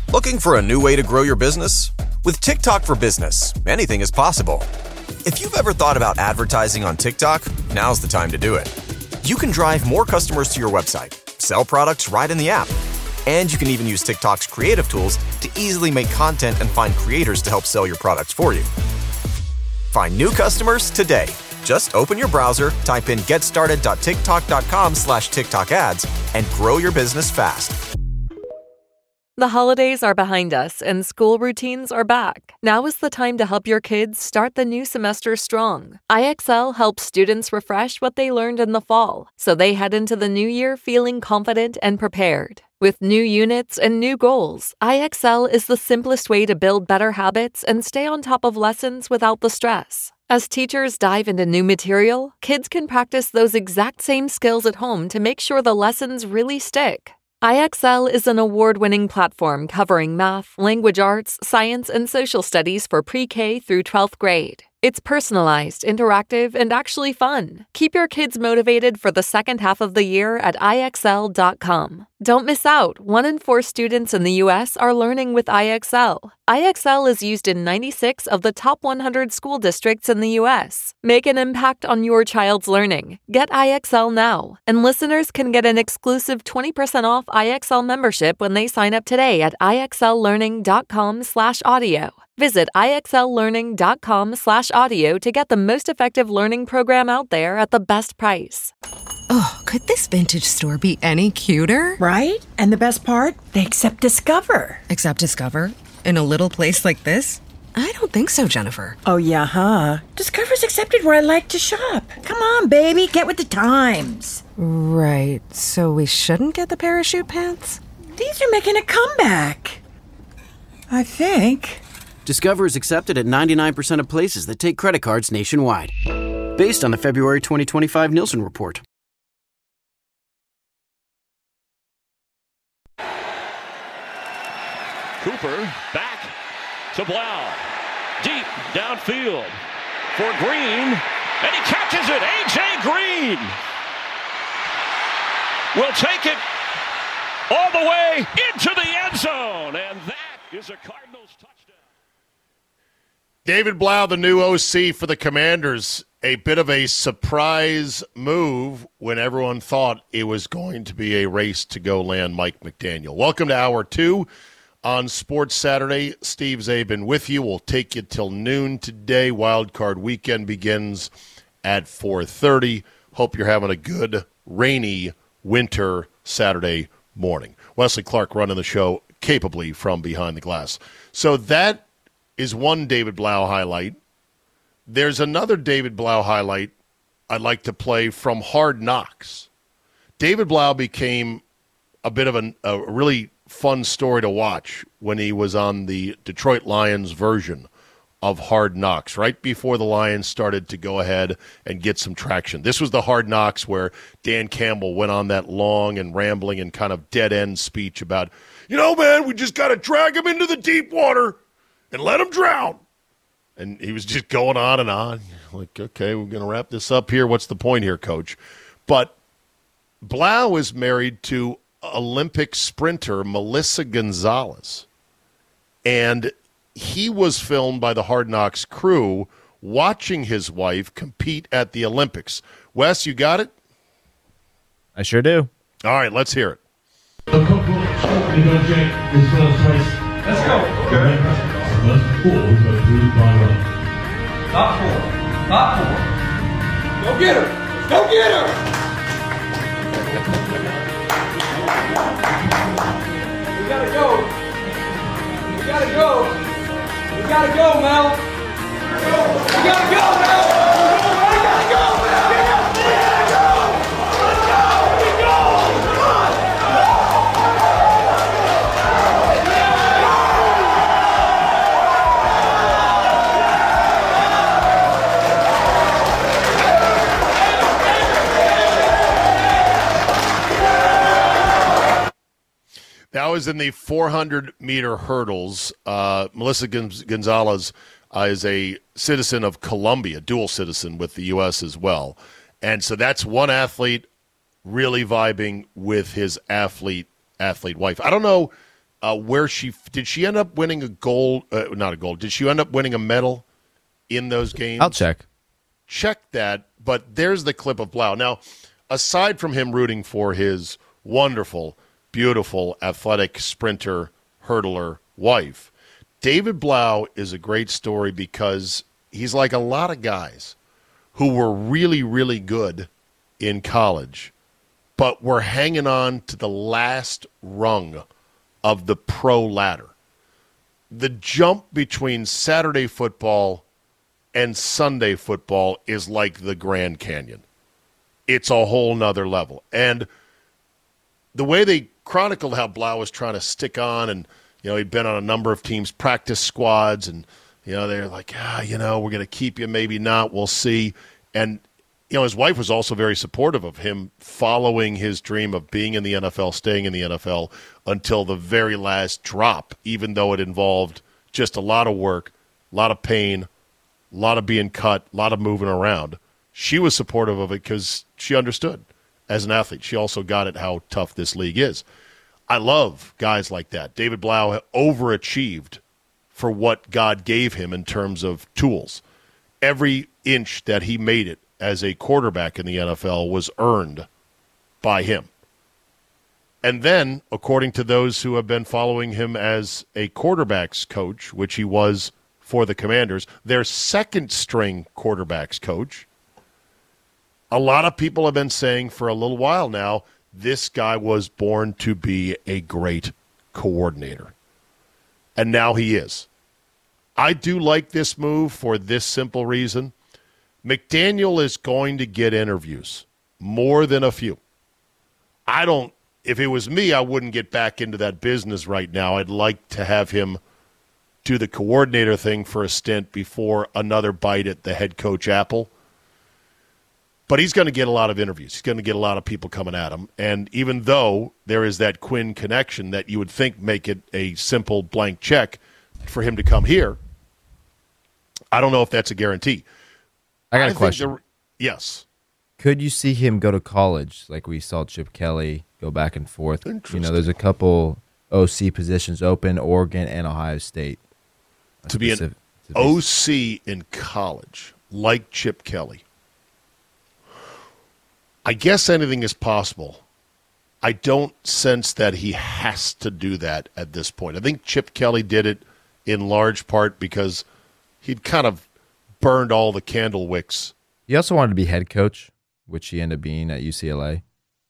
Looking for a new way to grow your business? With TikTok for Business, anything is possible. If you've ever thought about advertising on TikTok, now's the time to do it. You can drive more customers to your website, sell products right in the app, and you can even use TikTok's creative tools to easily make content and find creators to help sell your products for you. Find new customers today. Just open your browser, type in getstarted.tiktok.com/TikTok ads, and grow your business fast. The holidays are behind us and school routines are back. Now is the time to help your kids start the new semester strong. IXL helps students refresh what they learned in the fall, so they head into the new year feeling confident and prepared. With new units and new goals, IXL is the simplest way to build better habits and stay on top of lessons without the stress. As teachers dive into new material, kids can practice those exact same skills at home to make sure the lessons really stick. IXL is an award-winning platform covering math, language arts, science, and social studies for pre-K through 12th grade. It's personalized, interactive, and actually fun. Keep your kids motivated for the second half of the year at IXL.com. Don't miss out. 1 in 4 students in the U.S. are learning with IXL. IXL is used in 96 of the top 100 school districts in the U.S. Make an impact on your child's learning. Get IXL now. And listeners can get an exclusive 20% off IXL membership when they sign up today at IXLlearning.com/audio. Visit IXLlearning.com/audio to get the most effective learning program out there at the best price. Oh, could this vintage store be any cuter? Right? And the best part? They accept Discover. Accept Discover? In a little place like this? I don't think so, Jennifer. Oh, yeah, huh? Discover's accepted where I like to shop. Come on, baby, get with the times. Right, so we shouldn't get the parachute pants? These are making a comeback. I think. Discover is accepted at 99% of places that take credit cards nationwide. Based on the February 2025 Nielsen report. Cooper back to Blau. Deep downfield for Green. And he catches it. A.J. Green will take it all the way into the end zone. And that is a Cardinals touchdown. David Blau, the new OC for the Commanders. A bit of a surprise move when everyone thought it was going to be a race to go land Mike McDaniel. Welcome to Hour 2. On Sports Saturday, Steve Zabin with you. We'll take you till noon today. Wild Card Weekend begins at 4:30. Hope you're having a good, rainy winter Saturday morning. Wesley Clark running the show capably from behind the glass. So that is one David Blau highlight. There's another David Blau highlight I'd like to play from Hard Knocks. David Blau became a bit of a really fun story to watch when he was on the Detroit Lions version of Hard Knocks, right before the Lions started to go ahead and get some traction. This was the Hard Knocks where Dan Campbell went on that long and rambling and kind of dead-end speech about, man, we just got to drag him into the deep water and let him drown. And he was just going on and on. Like, okay, we're going to wrap this up here. What's the point here, Coach? But Blau is married to Olympic sprinter Melissa Gonzalez. And he was filmed by the Hard Knocks crew watching his wife compete at the Olympics. Wes, you got it? I sure do. All right, let's hear it. Let's go. Okay. Not four. Go get her. Go get her. We gotta go. We gotta go. We gotta go, Mel. We gotta go, Mel. We gotta go, Mel. We gotta go. Let's go. We go. Come on. That was in the 400-meter hurdles. Melissa Gonzalez is a citizen of Colombia, dual citizen with the U.S. as well. And so that's one athlete really vibing with his athlete wife. I don't know where did she end up winning a gold? Not a gold. Did she end up winning a medal in those games? I'll check. Check that. But there's the clip of Blau. Now, aside from him rooting for his wonderful, beautiful, athletic sprinter, hurdler wife, David Blau is a great story because he's like a lot of guys who were really, really good in college, but were hanging on to the last rung of the pro ladder. The jump between Saturday football and Sunday football is like the Grand Canyon. It's a whole nother level. And the way they chronicled how Blau was trying to stick on, and he'd been on a number of teams' practice squads, and they're like, we're going to keep you, maybe not, we'll see. And his wife was also very supportive of him following his dream of being in the NFL, staying in the NFL until the very last drop, even though it involved just a lot of work, a lot of pain, a lot of being cut, a lot of moving around. She was supportive of it because she understood as an athlete. She also got it how tough this league is. I love guys like that. David Blau overachieved for what God gave him in terms of tools. Every inch that he made it as a quarterback in the NFL was earned by him. And then, according to those who have been following him as a quarterback's coach, which he was for the Commanders, their second-string quarterback's coach, a lot of people have been saying for a little while now, this guy was born to be a great coordinator. And now he is. I do like this move for this simple reason. McDaniel is going to get interviews, more than a few. If it was me, I wouldn't get back into that business right now. I'd like to have him do the coordinator thing for a stint before another bite at the head coach apple. But he's going to get a lot of interviews. He's going to get a lot of people coming at him. And even though there is that Quinn connection that you would think make it a simple blank check for him to come here, I don't know if that's a guarantee. I got a question. Yes. Could you see him go to college like we saw Chip Kelly go back and forth? There's a couple OC positions open, Oregon and Ohio State. To be an OC in college, like Chip Kelly, I guess anything is possible. I don't sense that he has to do that at this point. I think Chip Kelly did it in large part because he'd kind of burned all the candle wicks. He also wanted to be head coach, which he ended up being at UCLA.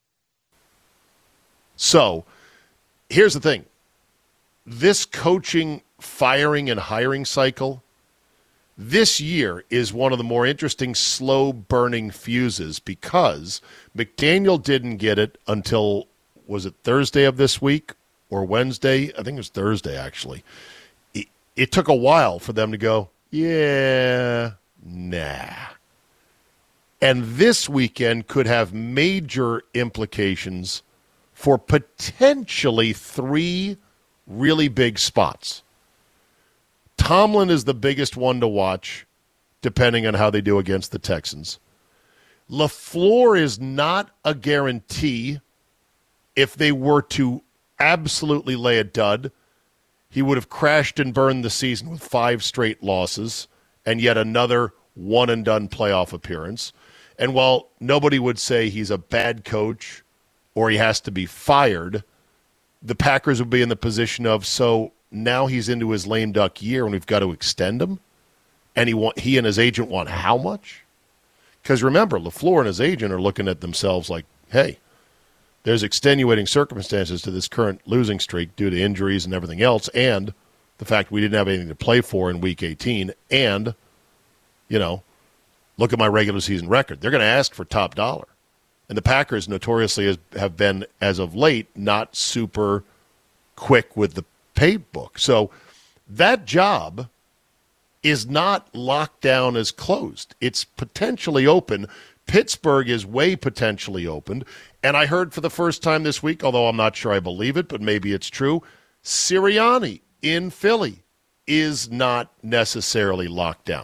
So, here's the thing. This coaching, firing, and hiring cycle, this year is one of the more interesting slow-burning fuses because McDaniel didn't get it until, was it Thursday of this week or Wednesday? I think it was Thursday, actually. It took a while for them to go, yeah, nah. And this weekend could have major implications for potentially 3 really big spots. Tomlin is the biggest one to watch, depending on how they do against the Texans. LaFleur is not a guarantee. If they were to absolutely lay a dud, he would have crashed and burned the season with 5 straight losses and yet another one-and-done playoff appearance. And while nobody would say he's a bad coach or he has to be fired, the Packers would be in the position of, so now he's into his lame duck year and we've got to extend him? And he and his agent want how much? Because remember, LaFleur and his agent are looking at themselves like, hey, there's extenuating circumstances to this current losing streak due to injuries and everything else, and the fact we didn't have anything to play for in Week 18, and, look at my regular season record. They're going to ask for top dollar. And the Packers notoriously have been, as of late, not super quick with the pay book. So that job is not locked down as closed. It's potentially open. Pittsburgh is way potentially opened. And I heard for the first time this week, although I'm not sure I believe it, but maybe it's true, Sirianni in Philly is not necessarily locked down.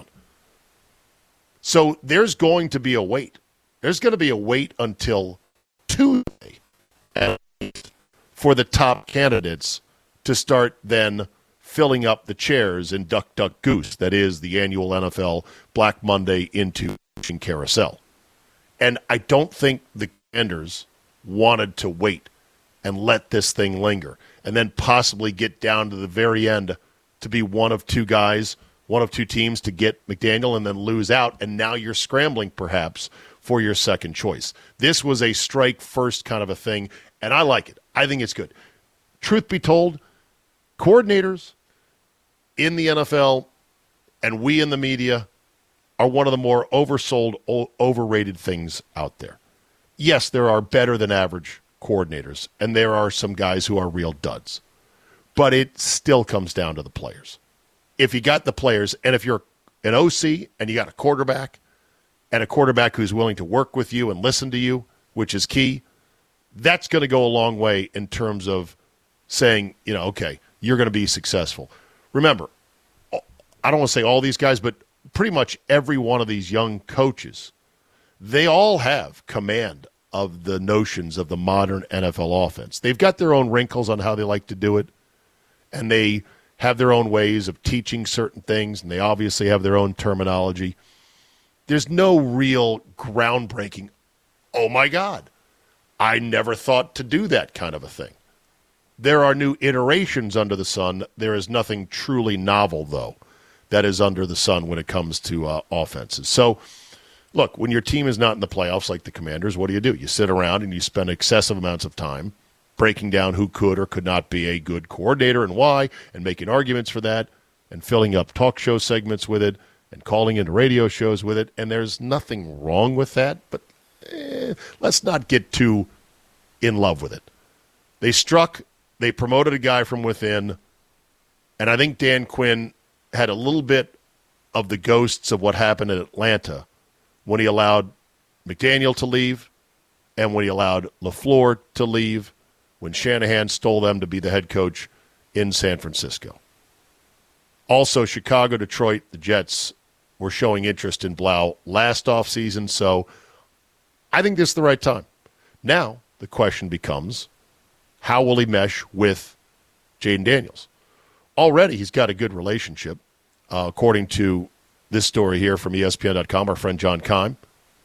So there's going to be a wait. There's going to be a wait until Tuesday at least for the top candidates to start then filling up the chairs in Duck, Duck, Goose. That is the annual NFL Black Monday into carousel. And I don't think the Commanders wanted to wait and let this thing linger and then possibly get down to the very end to be one of two teams to get McDaniel and then lose out, and now you're scrambling perhaps for your second choice. This was a strike first kind of a thing, and I like it. I think it's good. Truth be told, coordinators in the NFL and we in the media are one of the more oversold, overrated things out there. Yes, there are better than average coordinators, and there are some guys who are real duds. But it still comes down to the players. If you got the players, and if you're an OC and you got a quarterback, and a quarterback who's willing to work with you and listen to you, which is key, that's going to go a long way in terms of saying, okay, you're going to be successful. Remember, I don't want to say all these guys, but pretty much every one of these young coaches, they all have command of the notions of the modern NFL offense. They've got their own wrinkles on how they like to do it, and they have their own ways of teaching certain things, and they obviously have their own terminology. There's no real groundbreaking, oh my God, I never thought to do that kind of a thing. There are new iterations under the sun. There is nothing truly novel, though, that is under the sun when it comes to offenses. So, look, when your team is not in the playoffs like the Commanders, what do? You sit around and you spend excessive amounts of time breaking down who could or could not be a good coordinator and why, and making arguments for that, and filling up talk show segments with it, and calling into radio shows with it. And there's nothing wrong with that, but let's not get too in love with it. They promoted a guy from within, and I think Dan Quinn had a little bit of the ghosts of what happened in Atlanta when he allowed McDaniel to leave and when he allowed LaFleur to leave, when Shanahan stole them to be the head coach in San Francisco. Also, Chicago, Detroit, the Jets were showing interest in Blau last offseason, so I think this is the right time. Now, the question becomes, how will he mesh with Jayden Daniels? Already, he's got a good relationship, according to this story here from ESPN.com, our friend John Keim.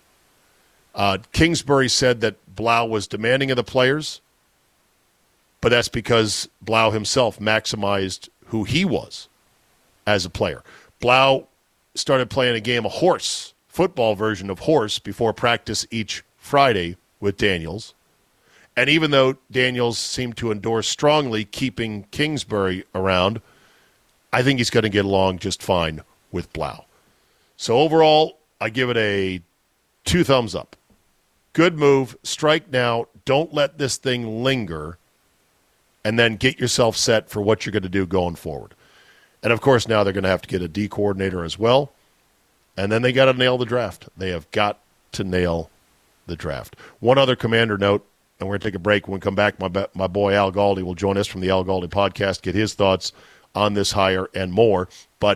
Kingsbury said that Blau was demanding of the players, but that's because Blau himself maximized who he was as a player. Blau started playing a game of horse, football version of horse, before practice each Friday with Daniels. And even though Daniels seemed to endorse strongly keeping Kingsbury around, I think he's going to get along just fine with Blau. So overall, I give it a 2 thumbs up. Good move. Strike now. Don't let this thing linger. And then get yourself set for what you're going to do going forward. And, of course, now they're going to have to get a D coordinator as well. And then they got to nail the draft. They have got to nail the draft. One other Commander note, and we're going to take a break. When we come back, my boy Al Galdi will join us from the Al Galdi podcast, get his thoughts on this hire and more. But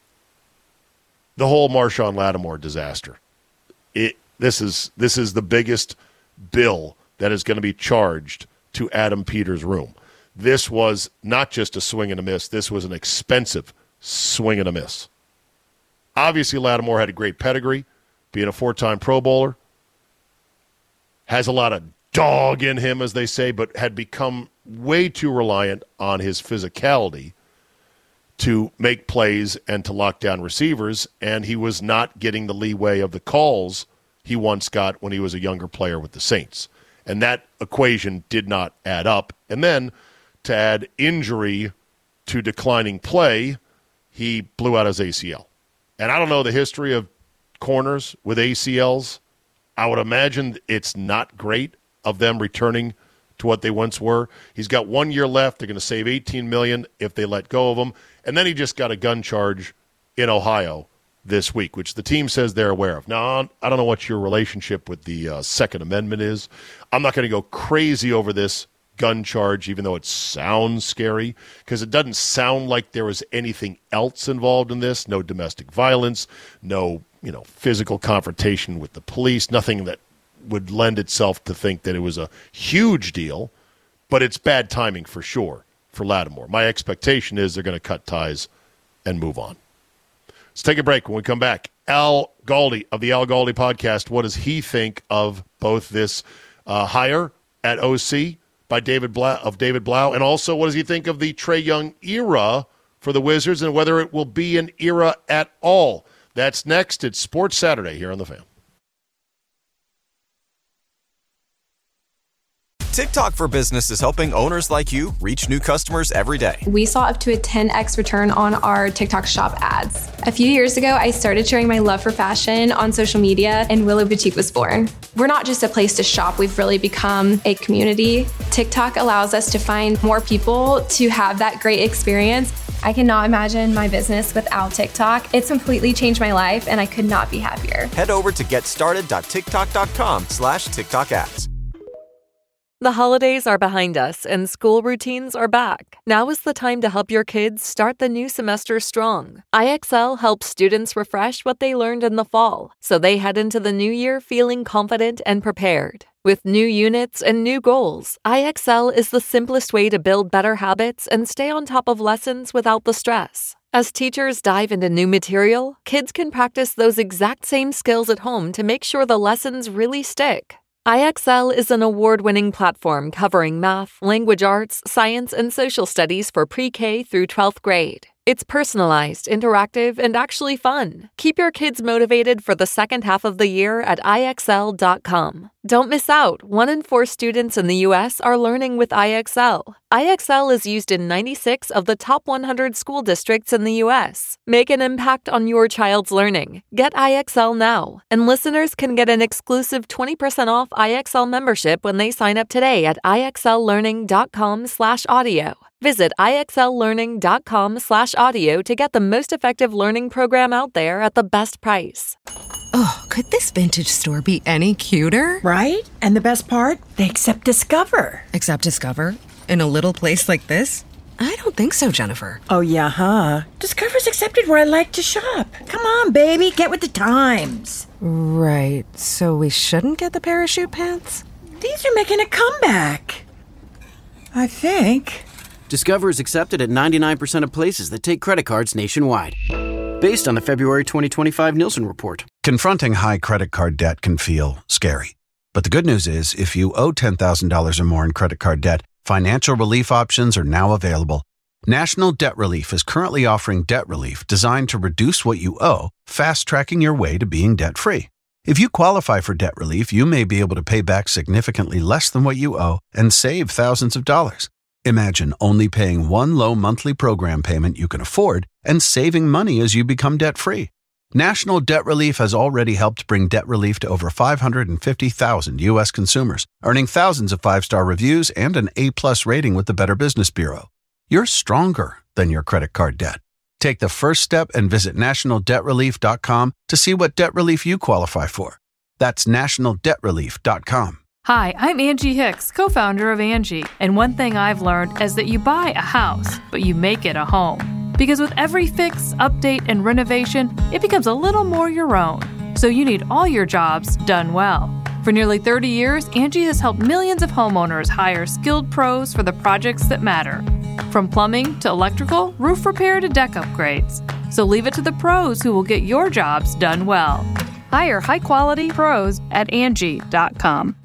the whole Marshawn Lattimore disaster, this is the biggest bill that is going to be charged to Adam Peters' room. This was not just a swing and a miss. This was an expensive swing and a miss. Obviously, Lattimore had a great pedigree, being a 4-time Pro Bowler. Has a lot of dog in him, as they say, but had become way too reliant on his physicality to make plays and to lock down receivers, and he was not getting the leeway of the calls he once got when he was a younger player with the Saints. And that equation did not add up. And then to add injury to declining play, he blew out his ACL. And I don't know the history of corners with ACLs. I would imagine it's not great of them returning to what they once were. He's got 1 year left. They're going to save $18 million if they let go of him. And then he just got a gun charge in Ohio this week, which the team says they're aware of. Now, I don't know what your relationship with the Second Amendment is. I'm not going to go crazy over this gun charge, even though it sounds scary, because it doesn't sound like there was anything else involved in this. No domestic violence, no physical confrontation with the police, nothing that would lend itself to think that it was a huge deal, but it's bad timing for sure for Lattimore. My expectation is they're going to cut ties and move on. Let's take a break. When we come back, Al Galdi of the Al Galdi podcast, what does he think of both this hire at OC by David Blau, and also what does he think of the Trae Young era for the Wizards and whether it will be an era at all? That's next. It's Sports Saturday here on The Fan. TikTok for Business is helping owners like you reach new customers every day. We saw up to a 10x return on our TikTok shop ads. A few years ago, I started sharing my love for fashion on social media, and Willow Boutique was born. We're not just a place to shop, we've really become a community. TikTok allows us to find more people to have that great experience. I cannot imagine my business without TikTok. It's completely changed my life, and I could not be happier. Head over to getstarted.tiktok.com/TikTok ads. The holidays are behind us and school routines are back. Now is the time to help your kids start the new semester strong. IXL helps students refresh what they learned in the fall, so they head into the new year feeling confident and prepared. With new units and new goals, IXL is the simplest way to build better habits and stay on top of lessons without the stress. As teachers dive into new material, kids can practice those exact same skills at home to make sure the lessons really stick. IXL is an award-winning platform covering math, language arts, science, and social studies for pre-K through 12th grade. It's personalized, interactive, and actually fun. Keep your kids motivated for the second half of the year at IXL.com. Don't miss out. 1 in 4 students in the U.S. are learning with IXL. IXL is used in 96 of the top 100 school districts in the U.S. Make an impact on your child's learning. Get IXL now. And listeners can get an exclusive 20% off IXL membership when they sign up today at IXLlearning.com/audio. Visit IXLlearning.com/audio to get the most effective learning program out there at the best price. Oh, could this vintage store be any cuter? Right? And the best part? They accept Discover. Accept Discover? In a little place like this? I don't think so, Jennifer. Oh, yeah, huh? Discover's accepted where I like to shop. Come on, baby, get with the times. Right, so we shouldn't get the parachute pants? These are making a comeback. I think. Discover is accepted at 99% of places that take credit cards nationwide. Based on the February 2025 Nielsen report. Confronting high credit card debt can feel scary. But the good news is, if you owe $10,000 or more in credit card debt, financial relief options are now available. National Debt Relief is currently offering debt relief designed to reduce what you owe, fast-tracking your way to being debt-free. If you qualify for debt relief, you may be able to pay back significantly less than what you owe and save thousands of dollars. Imagine only paying one low monthly program payment you can afford and saving money as you become debt-free. National Debt Relief has already helped bring debt relief to over 550,000 U.S. consumers, earning thousands of 5-star reviews and an A+ rating with the Better Business Bureau. You're stronger than your credit card debt. Take the first step and visit nationaldebtrelief.com to see what debt relief you qualify for. That's nationaldebtrelief.com. Hi, I'm Angie Hicks, co-founder of Angie, and one thing I've learned is that you buy a house, but you make it a home. Because with every fix, update, and renovation, it becomes a little more your own. So you need all your jobs done well. For nearly 30 years, Angie has helped millions of homeowners hire skilled pros for the projects that matter. From plumbing to electrical, roof repair to deck upgrades. So leave it to the pros who will get your jobs done well. Hire high-quality pros at Angie.com.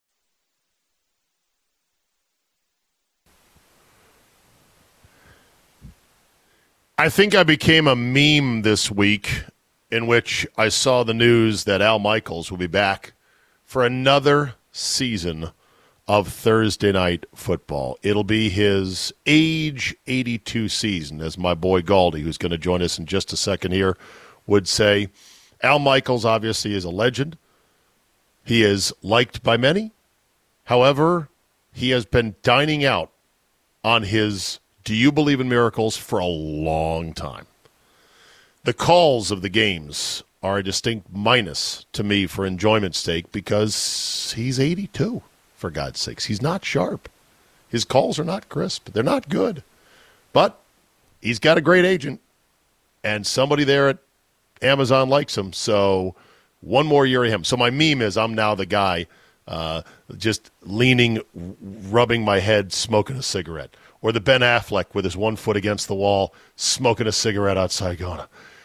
I think I became a meme this week in which I saw the news that Al Michaels will be back for another season of Thursday Night Football. It'll be his age 82 season, as my boy Galdi, who's going to join us in just a second here, would say. Al Michaels obviously is a legend. He is liked by many. However, he has been dining out on his "Do you believe in miracles?" for a long time. The calls of the games are a distinct minus to me for enjoyment's sake because he's 82, for God's sakes. He's not sharp. His calls are not crisp. They're not good. But he's got a great agent, and somebody there at Amazon likes him, so one more year of him. So my meme is I'm now the guy just leaning, rubbing my head, smoking a cigarette. or the Ben Affleck with his one foot against the wall, smoking a cigarette outside going,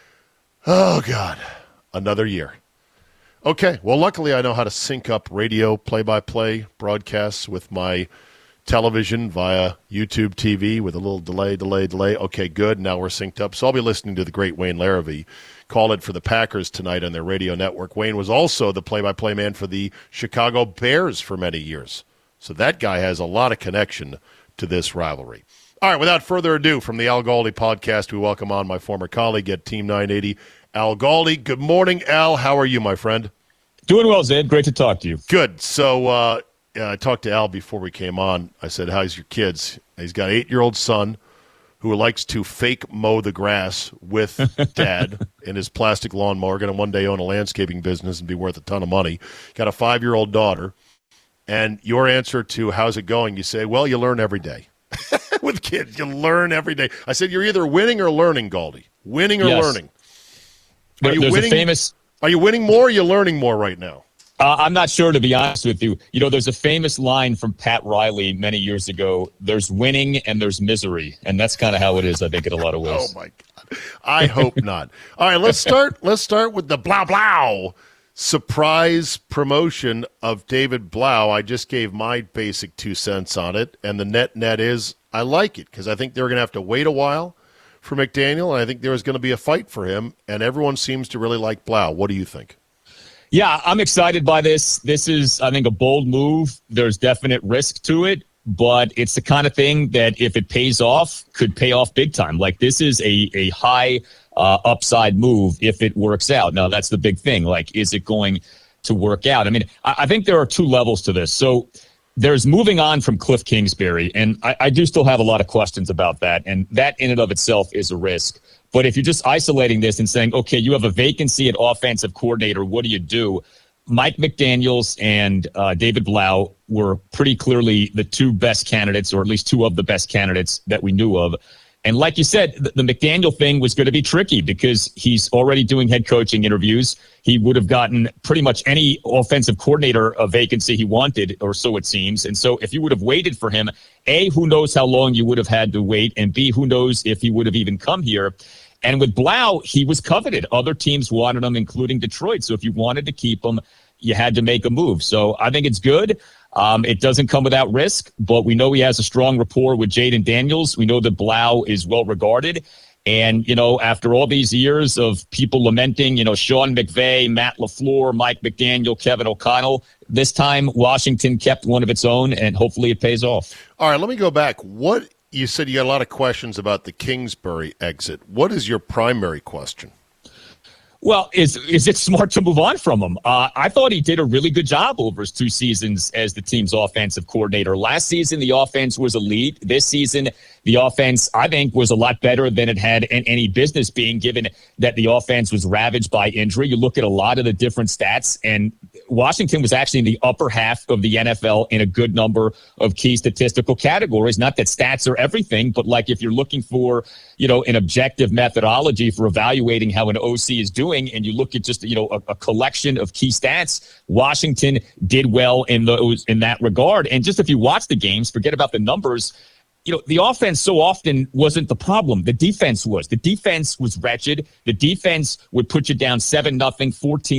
oh, God, another year. Okay, well, luckily I know how to sync up radio play-by-play broadcasts with my television via YouTube TV with a little delay. Okay, good. Now we're synced up. So I'll be listening to the great Wayne Larrivee call it for the Packers tonight on their radio network. Wayne was also the play-by-play man for the Chicago Bears for many years. So that guy has a lot of connection to this rivalry. All right, without further ado, from the Al Galdi podcast, we welcome on my former colleague at Team 980, Al Galdi. Good morning, Al. How are you, my friend? Doing well, Zed. Great to talk to you. Good. So I talked to Al before we came on. I said, how's your kids? He's got an 8-year-old son who likes to fake mow the grass with Dad in his plastic lawnmower. Going to one day own a landscaping business and be worth a ton of money. Got a 5-year-old daughter. And your answer to how's it going, you say, well, you learn every day. With kids, you learn every day. I said, you're either winning or learning, Galdi. Winning or learning. Are you winning? Are you winning more or are you learning more right now? I'm not sure, to be honest with you. You know, there's a famous line from Pat Riley many years ago. There's winning and there's misery. And that's kind of how it is, I think, in a lot of ways. Oh, my God. I hope not. All right, let's start with the blah surprise promotion of David Blau. I just gave my basic 2 cents on it. And the net is I like it because I think they're going to have to wait a while for McDaniel. And I think there is going to be a fight for him. And everyone seems to really like Blau. What do you think? Yeah, I'm excited by this. This is, I think, a bold move. There's definite risk to it, but it's the kind of thing that if it pays off, could pay off big time. Like, this is a high upside move if it works out. Now, that's the big thing. Like, is it going to work out? I mean, I think there are 2 levels to this. So there's moving on from Cliff Kingsbury, and I do still have a lot of questions about that, and that in and of itself is a risk. But if you're just isolating this and saying, okay, you have a vacancy at offensive coordinator, what do you do? Mike McDaniels and David Blau were pretty clearly the 2 best candidates, or at least 2 of the best candidates that we knew of. And like you said, the McDaniel thing was going to be tricky because he's already doing head coaching interviews. He would have gotten pretty much any offensive coordinator a vacancy he wanted, or so it seems. And so if you would have waited for him, A, who knows how long you would have had to wait, and B, who knows if he would have even come here. And with Blau, he was coveted. Other teams wanted him, including Detroit. So if you wanted to keep him, you had to make a move. So I think it's good. It doesn't come without risk, but we know he has a strong rapport with Jaden Daniels. We know that Blau is well regarded. And, you know, after all these years of people lamenting, you know, Sean McVay, Matt LaFleur, Mike McDaniel, Kevin O'Connell, this time Washington kept one of its own, and hopefully it pays off. All right, let me go back. You said you got a lot of questions about the Kingsbury exit. What is your primary question? Well, is it smart to move on from him? I thought he did a really good job over his 2 seasons as the team's offensive coordinator. Last season, the offense was elite. This season, the offense, I think, was a lot better than it had any business being, given that the offense was ravaged by injury. You look at a lot of the different stats, and Washington was actually in the upper half of the NFL in a good number of key statistical categories. Not that stats are everything, but like if you're looking for, you know, an objective methodology for evaluating how an OC is doing, and you look at just, you know, a collection of key stats, Washington did well in that regard. And just if you watch the games, forget about the numbers. You know, the offense so often wasn't the problem. The defense was. The defense was wretched. The defense would put you down 7-0, 14-0,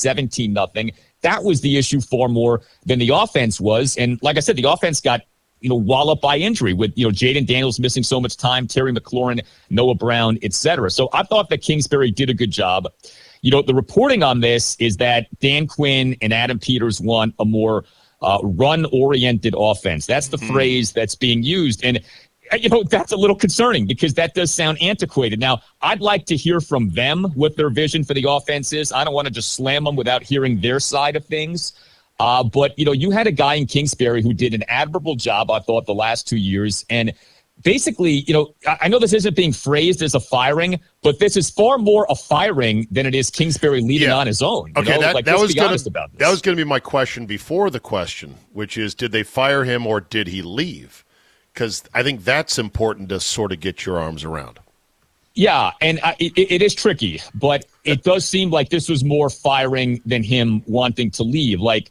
17-0. That was the issue far more than the offense was. And like I said, the offense got, you know, walloped by injury with, you know, Jaden Daniels missing so much time, Terry McLaurin, Noah Brown, etc. So I thought that Kingsbury did a good job. You know, the reporting on this is that Dan Quinn and Adam Peters want a more run-oriented offense. That's the phrase that's being used. And, you know, that's a little concerning because that does sound antiquated. Now, I'd like to hear from them what their vision for the offense is. I don't want to just slam them without hearing their side of things. But, you know, you had a guy in Kingsbury who did an admirable job, I thought, the last 2 years. And basically, you know, I know this isn't being phrased as a firing, but this is far more a firing than it is Kingsbury leading on his own. Okay, that was going to be my question before the question, which is, did they fire him or did he leave? Because I think that's important to sort of get your arms around. Yeah, and it is tricky, but it does seem like this was more firing than him wanting to leave. Like,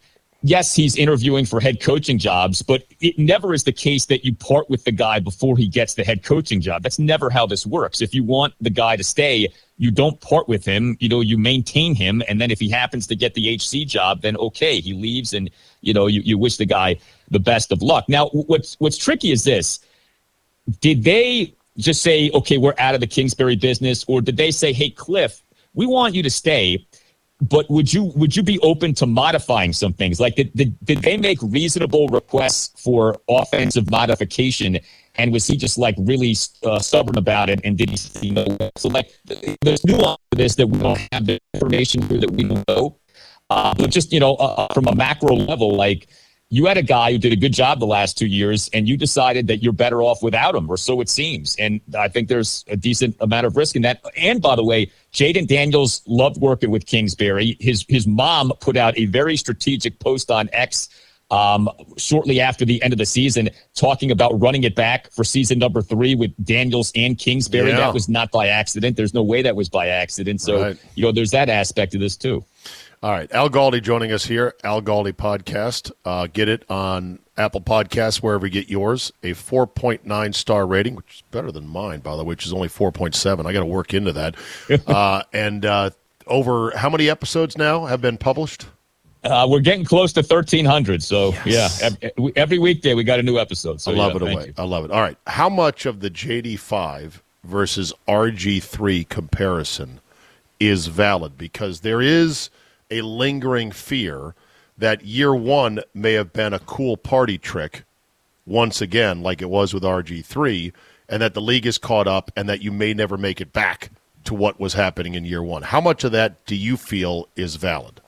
yes, he's interviewing for head coaching jobs, but it never is the case that you part with the guy before he gets the head coaching job. That's never how this works. If you want the guy to stay, you don't part with him. You maintain him. And then if he happens to get the HC job, then okay, he leaves and, you wish the guy the best of luck. Now, what's tricky is this. Did they just say, okay, we're out of the Kingsbury business? Or did they say, hey, Cliff, we want you to stay, but would you be open to modifying some things? Like, did they make reasonable requests for offensive modification? And was he just like really stubborn about it? And did he say no? So like, there's nuance to this that we don't have the information here that we don't know. But just, from a macro level, like, you had a guy who did a good job the last 2 years, and you decided that you're better off without him, or so it seems. And I think there's a decent amount of risk in that. And by the way, Jaden Daniels loved working with Kingsbury. His mom put out a very strategic post on X shortly after the end of the season, talking about running it back for season number 3 with Daniels and Kingsbury. Yeah. That was not by accident. There's no way that was by accident. So, right. There's that aspect of this too. All right, Al Galdi joining us here, Al Galdi Podcast. Get it on Apple Podcasts, wherever you get yours. A 4.9 star rating, which is better than mine, by the way, which is only 4.7. I got to work into that. And over how many episodes now have been published? We're getting close to 1,300. So, yes. Yeah, every weekday we got a new episode. So, I love it away. I love it. All right, how much of the JD5 versus RG3 comparison is valid? Because there is a lingering fear that year one may have been a cool party trick once again, like it was with RG3, and that the league is caught up and that you may never make it back to what was happening in year one. How much of that do you feel is valid?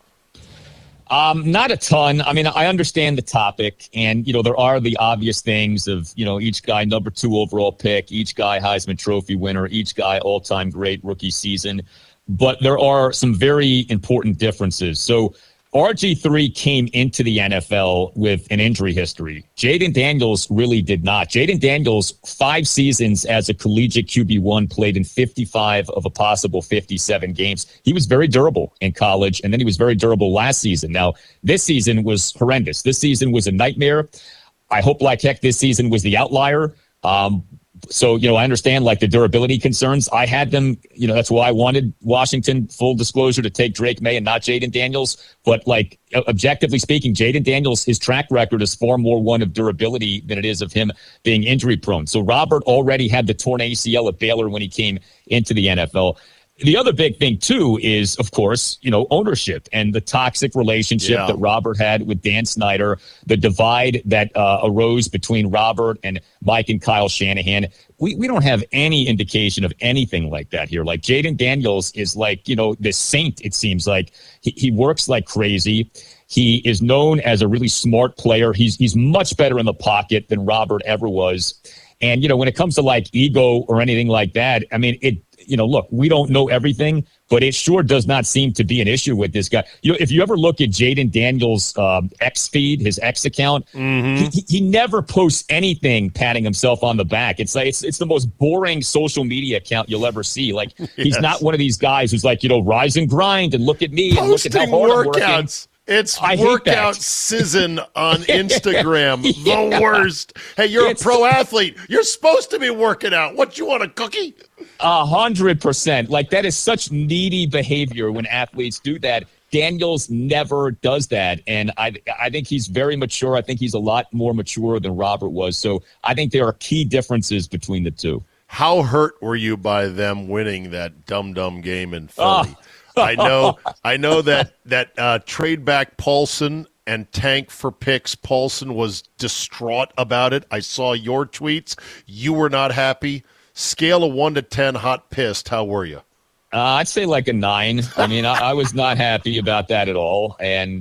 Not a ton. I mean, I understand the topic, and, there are the obvious things of, each guy number 2 overall pick, each guy Heisman Trophy winner, each guy all-time great rookie season. But there are some very important differences. So RG3 came into the NFL with an injury history. Jaden Daniels really did not. Jaden Daniels, 5 seasons as a collegiate QB1, played in 55 of a possible 57 games. He was very durable in college, and then he was very durable last season. Now, this season was horrendous. This season was a nightmare. I hope like heck this season was the outlier. So, I understand like the durability concerns. I had them, that's why I wanted Washington, full disclosure, to take Drake May and not Jaden Daniels. But like objectively speaking, Jaden Daniels, his track record is far more one of durability than it is of him being injury prone. So Robert already had the torn ACL at Baylor when he came into the NFL. The other big thing, too, is, of course, ownership and the toxic relationship that Robert had with Dan Snyder, the divide that arose between Robert and Mike and Kyle Shanahan. We don't have any indication of anything like that here. Like, Jaden Daniels is like, this saint, it seems like. He works like crazy. He is known as a really smart player. He's much better in the pocket than Robert ever was. And, when it comes to like ego or anything like that, I mean, look, we don't know everything, but it sure does not seem to be an issue with this guy. If you ever look at Jaden Daniels' X feed, his X account, he never posts anything patting himself on the back. It's like it's the most boring social media account you'll ever see. Like, he's not one of these guys who's like, rise and grind and look at me and look at how hard I'm working. It's workout season on Instagram. The worst. Hey, you're a pro athlete. You're supposed to be working out. What, you want, a cookie? 100%. Like, that is such needy behavior when athletes do that. Daniels never does that. And I think he's very mature. I think he's a lot more mature than Robert was. So I think there are key differences between the two. How hurt were you by them winning that dumb game in Philly? I know that trade back Paulson and tank for picks. Paulson was distraught about it. I saw your tweets. You were not happy. Scale of 1 to 10, hot pissed. How were you? I'd say like a 9. I mean, I was not happy about that at all. And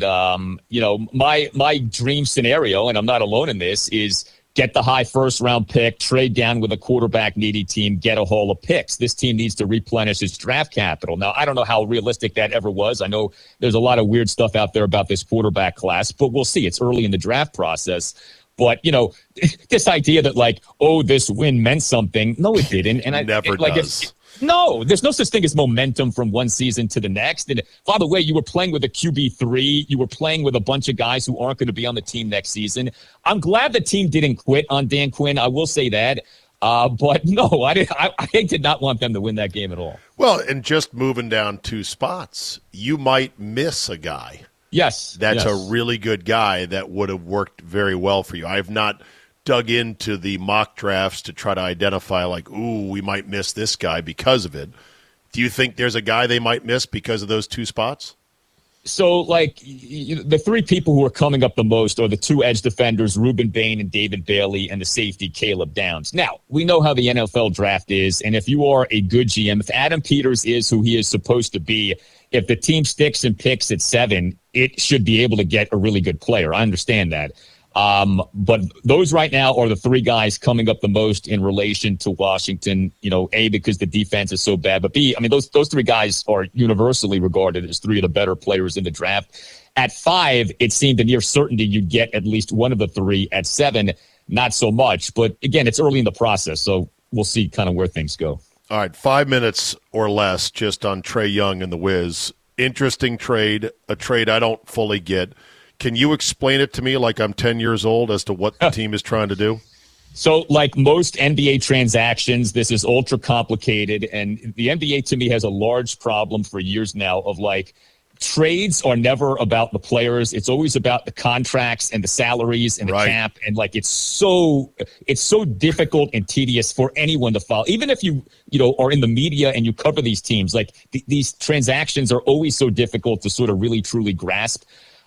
my dream scenario, and I'm not alone in this, is get the high first-round pick, trade down with a quarterback-needy team, get a haul of picks. This team needs to replenish its draft capital. Now, I don't know how realistic that ever was. I know there's a lot of weird stuff out there about this quarterback class, but we'll see. It's early in the draft process. But, this idea that, like, this win meant something, no, it didn't. And never does. No, there's no such thing as momentum from one season to the next. And by the way, you were playing with a QB3. You were playing with a bunch of guys who aren't going to be on the team next season. I'm glad the team didn't quit on Dan Quinn. I will say that. But no, I did not want them to win that game at all. Well, and just moving down 2 spots, you might miss a guy. Yes. That's a really good guy that would have worked very well for you. I have not dug into the mock drafts to try to identify, like, ooh, we might miss this guy because of it. Do you think there's a guy they might miss because of those 2 spots? So, like, the 3 people who are coming up the most are the 2 edge defenders, Reuben Bain and David Bailey, and the safety, Caleb Downs. Now, we know how the NFL draft is, and if you are a good GM, if Adam Peters is who he is supposed to be, if the team sticks and picks at 7, it should be able to get a really good player. I understand that. But those right now are the 3 guys coming up the most in relation to Washington, A, because the defense is so bad, but B, I mean, those 3 guys are universally regarded as 3 of the better players in the draft. At 5, it seemed a near certainty you'd get at least one of the 3. At 7, not so much. But again, it's early in the process, so we'll see kind of where things go. All right, 5 minutes or less just on Trae Young and the Wiz. Interesting trade, a trade I don't fully get. Can you explain it to me like I'm 10 years old as to what the team is trying to do? So like most NBA transactions, this is ultra complicated. And the NBA to me has a large problem for years now of like trades are never about the players. It's always about the contracts and the salaries and the cap. And like it's so difficult and tedious for anyone to follow. Even if you are in the media and you cover these teams, like these transactions are always so difficult to sort of really truly grasp.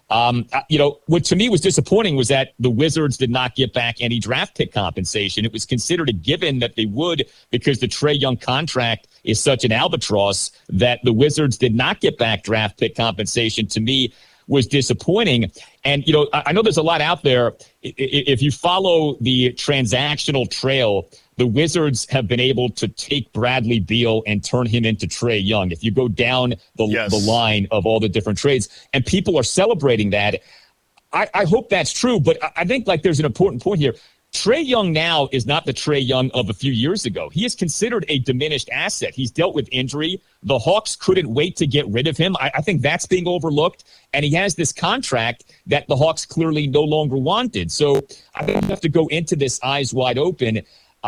What to me was disappointing was that the Wizards did not get back any draft pick compensation. It was considered a given that they would because the Trae Young contract is such an albatross that the Wizards did not get back draft pick compensation. To me, was disappointing. And, I know there's a lot out there. If you follow the transactional trail, the Wizards have been able to take Bradley Beal and turn him into Trae Young. If you go down the line of all the different trades, and people are celebrating that, I hope that's true. But I think like there's an important point here. Trae Young now is not the Trae Young of a few years ago. He is considered a diminished asset. He's dealt with injury. The Hawks couldn't wait to get rid of him. I think that's being overlooked. And he has this contract that the Hawks clearly no longer wanted. So I think you have to go into this eyes wide open.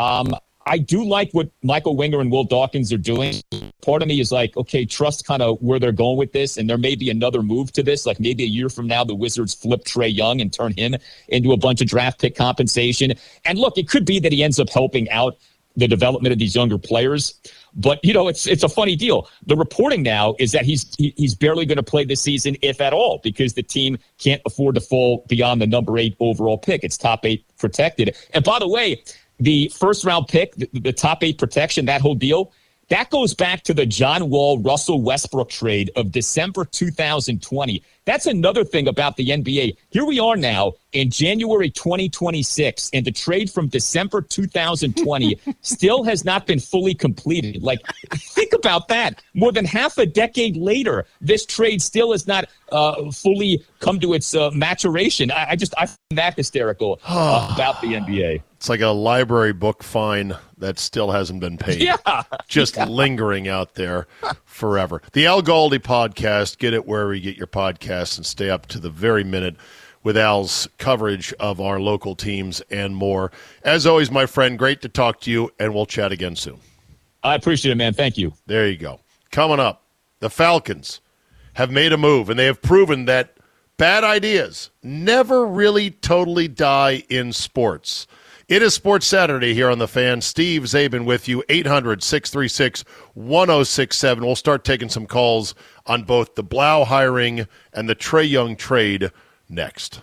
I do like what Michael Winger and Will Dawkins are doing. Part of me is like, okay, trust kind of where they're going with this, and there may be another move to this. Like maybe a year from now, the Wizards flip Trae Young and turn him into a bunch of draft pick compensation. And look, it could be that he ends up helping out the development of these younger players. But, it's a funny deal. The reporting now is that he's barely going to play this season, if at all, because the team can't afford to fall beyond the number 8 overall pick. It's top 8 protected. And by the way, the first-round pick, the top 8 protection, that whole deal, that goes back to the John Wall, Russell Westbrook trade of December 2020. That's another thing about the NBA. Here we are now in January 2026, and the trade from December 2020 still has not been fully completed. Like, think about that. More than half a decade later, this trade still has not fully come to its maturation. I find that hysterical about the NBA. It's like a library book fine that still hasn't been paid. Yeah. Just lingering out there forever. The Al Galdi podcast, get it wherever you get your podcasts and stay up to the very minute with Al's coverage of our local teams and more. As always, my friend, great to talk to you, and we'll chat again soon. I appreciate it, man. Thank you. There you go. Coming up, the Falcons have made a move, and they have proven that bad ideas never really totally die in sports. It is Sports Saturday here on The Fan. Steve Zabin with you, 800-636-1067. We'll start taking some calls on both the Blau hiring and the Trae Young trade next.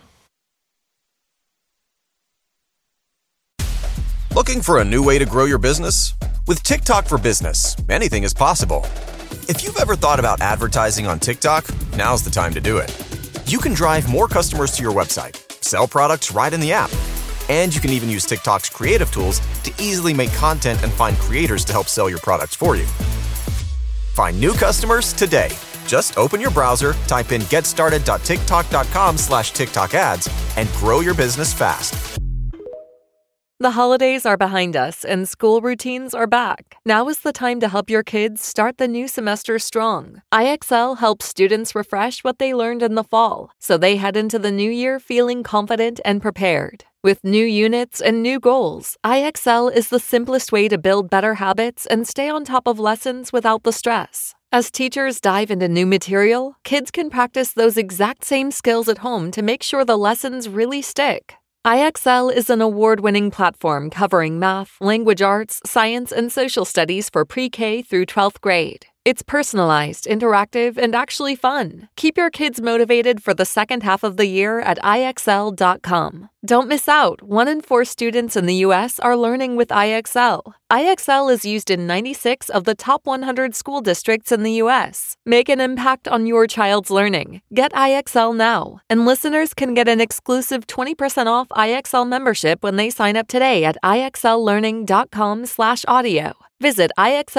Looking for a new way to grow your business? With TikTok for Business, anything is possible. If you've ever thought about advertising on TikTok, now's the time to do it. You can drive more customers to your website, sell products right in the app, and you can even use TikTok's creative tools to easily make content and find creators to help sell your products for you. Find new customers today. Just open your browser, type in getstarted.tiktok.com/TikTok ads, and grow your business fast. The holidays are behind us and school routines are back. Now is the time to help your kids start the new semester strong. IXL helps students refresh what they learned in the fall, so they head into the new year feeling confident and prepared. With new units and new goals, IXL is the simplest way to build better habits and stay on top of lessons without the stress. As teachers dive into new material, kids can practice those exact same skills at home to make sure the lessons really stick. IXL is an award-winning platform covering math, language arts, science, and social studies for pre-K through 12th grade. It's personalized, interactive, and actually fun. Keep your kids motivated for the second half of the year at IXL.com. Don't miss out. 1 in 4 students in the U.S. are learning with IXL. IXL is used in 96 of the top 100 school districts in the U.S. Make an impact on your child's learning. Get IXL now. And listeners can get an exclusive 20% off IXL membership when they sign up today at IXLlearning.com/audio. Visit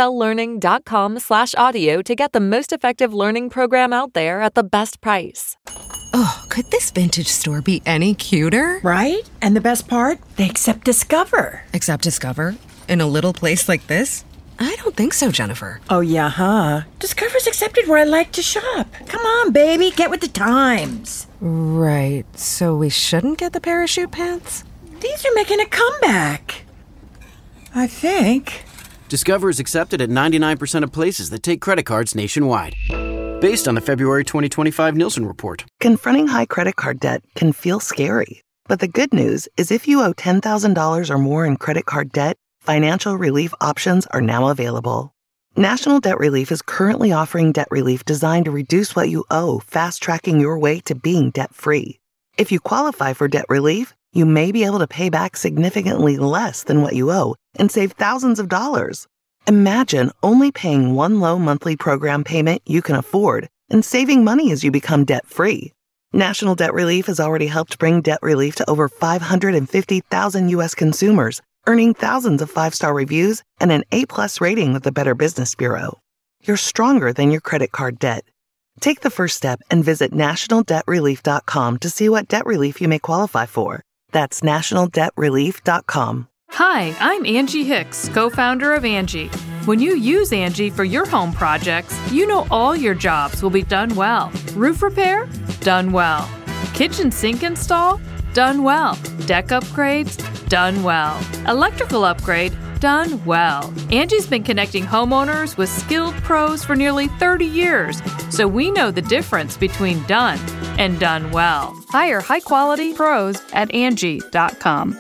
IXLlearning.com/audio to get the most effective learning program out there at the best price. Oh, could this vintage store be any cuter? Right? And the best part? They accept Discover. Accept Discover? In a little place like this? I don't think so, Jennifer. Oh, yeah, huh? Discover's accepted where I like to shop. Come on, baby, get with the times. Right, so we shouldn't get the parachute pants? These are making a comeback. I think. Discover is accepted at 99% of places that take credit cards nationwide. Based on the February 2025 Nielsen report. Confronting high credit card debt can feel scary. But the good news is if you owe $10,000 or more in credit card debt, financial relief options are now available. National Debt Relief is currently offering debt relief designed to reduce what you owe, fast-tracking your way to being debt-free. If you qualify for debt relief, you may be able to pay back significantly less than what you owe and save thousands of dollars. Imagine only paying one low monthly program payment you can afford and saving money as you become debt-free. National Debt Relief has already helped bring debt relief to over 550,000 U.S. consumers, earning thousands of 5-star reviews and an A+ rating with the Better Business Bureau. You're stronger than your credit card debt. Take the first step and visit nationaldebtrelief.com to see what debt relief you may qualify for. That's nationaldebtrelief.com. Hi, I'm Angie Hicks, co-founder of Angie. When you use Angie for your home projects, you know all your jobs will be done well. Roof repair? Done well. Kitchen sink install? Done well. Deck upgrades? Done well. Electrical upgrade? Done well. Angie's been connecting homeowners with skilled pros for nearly 30 years, so we know the difference between done and done well. Hire high-quality pros at Angie.com.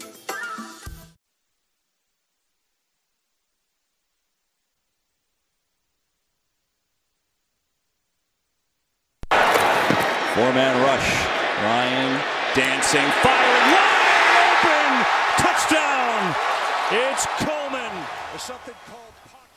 Four-man rush. Ryan dancing, firing, wide open, touchdown! It's Coleman. There's something called pocket.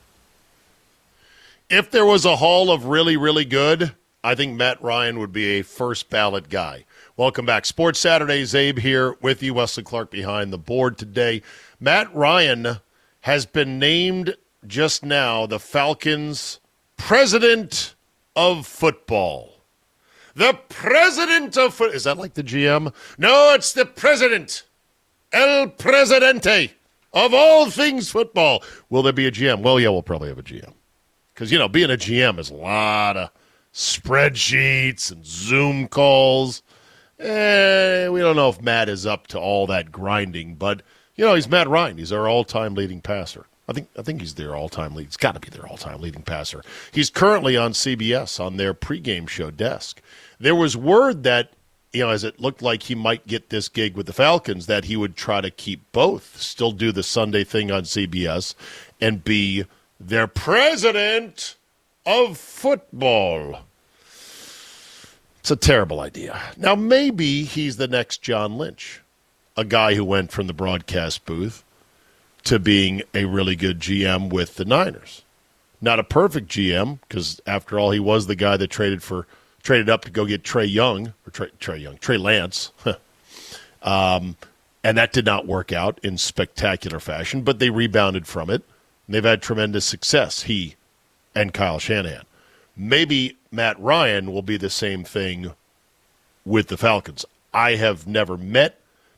If there was a hall of really, really good, I think Matt Ryan would be a first ballot guy. Welcome back. Sports Saturday, Zabe here with you. Wesley Clark behind the board today. Matt Ryan has been named just now the Falcons' president of football. The president of football. Is that like the GM? No, it's the president. El Presidente of all things football. Will there be a GM? Well, yeah, we'll probably have a GM. Because, you know, being a GM is a lot of spreadsheets and Zoom calls. We don't know if Matt is up to all that grinding, but, you know, he's Matt Ryan. He's our all-time leading passer. I think he's their all-time lead. He's got to be their all-time leading passer. He's currently on CBS on their pregame show desk. There was word that, you know, as it looked like he might get this gig with the Falcons, that he would try to keep both, still do the Sunday thing on CBS, and be their president of football. It's a terrible idea. Now, maybe he's the next John Lynch, a guy who went from the broadcast booth to being a really good GM with the Niners. Not a perfect GM, because after all, he was the guy that traded up to go get Trey Lance. And that did not work out in spectacular fashion, but they rebounded from it. And they've had tremendous success, he and Kyle Shanahan. Maybe Matt Ryan will be the same thing with the Falcons. I have never met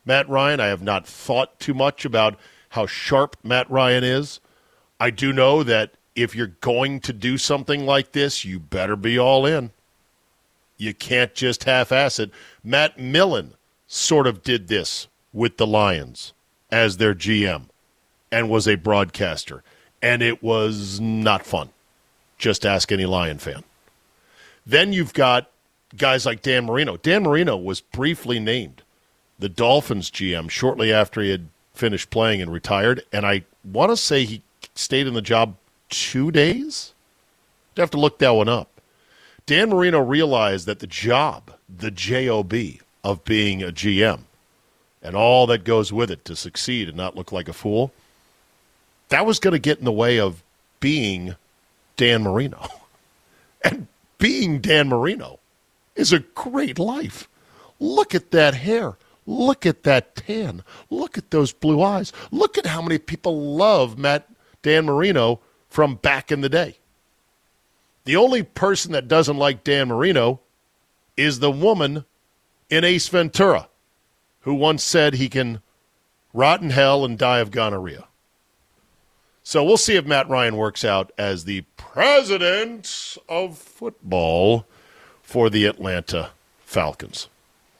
Matt Ryan. I have not thought too much about how sharp Matt Ryan is. I do know that if you're going to do something like this, you better be all in. You can't just half-ass it. Matt Millen sort of did this with the Lions as their GM and was a broadcaster, and it was not fun. Just ask any Lion fan. Then you've got guys like Dan Marino. Dan Marino was briefly named the Dolphins GM shortly after he had finished playing and retired, and I want to say he stayed in the job 2 days? I'd have to look that one up. Dan Marino realized that the job, the J-O-B, of being a GM and all that goes with it to succeed and not look like a fool, that was going to get in the way of being Dan Marino. And being Dan Marino is a great life. Look at that hair. Look at that tan. Look at those blue eyes. Look at how many people love Dan Marino from back in the day. The only person that doesn't like Dan Marino is the woman in Ace Ventura, who once said he can rot in hell and die of gonorrhea. So we'll see if Matt Ryan works out as the president of football for the Atlanta Falcons.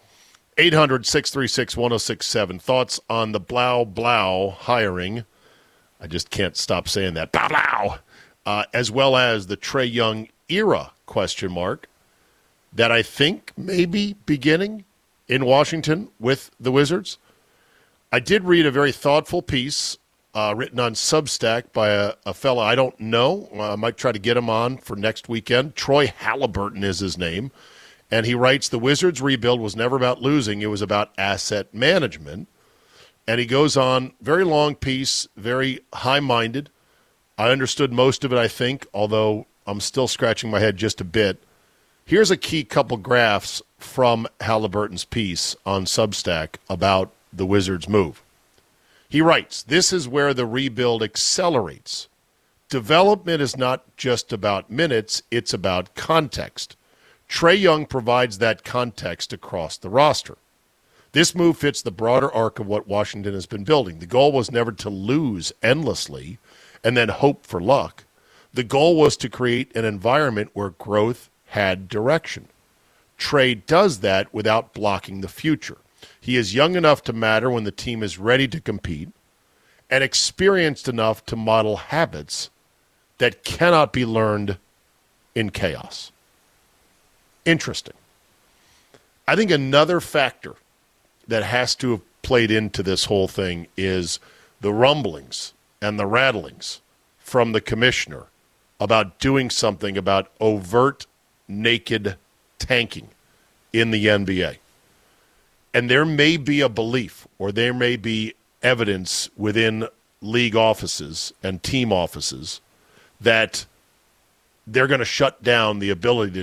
800-636-1067. Thoughts on the Blau hiring? I just can't stop saying that. Blau. As well as the Trae Young era, question mark, that I think may be beginning in Washington with the Wizards. I did read a very thoughtful piece written on Substack by a fella I don't know. I might try to get him on for next weekend. Troy Halliburton is his name. And he writes, the Wizards' rebuild was never about losing. It was about asset management. And he goes on, very long piece, very high-minded. I understood most of it, I think, although I'm still scratching my head just a bit. Here's a key couple graphs from Halliburton's piece on Substack about the Wizards' move. He writes, this is where the rebuild accelerates. Development is not just about minutes, it's about context. Trae Young provides that context across the roster. This move fits the broader arc of what Washington has been building. The goal was never to lose endlessly and then hope for luck. The goal was to create an environment where growth had direction. Trae does that without blocking the future. He is young enough to matter when the team is ready to compete and experienced enough to model habits that cannot be learned in chaos. Interesting. I think another factor that has to have played into this whole thing is the rumblings and the rattlings from the commissioner about doing something about overt, naked tanking in the NBA. And there may be a belief or there may be evidence within league offices and team offices that they're going to shut down the ability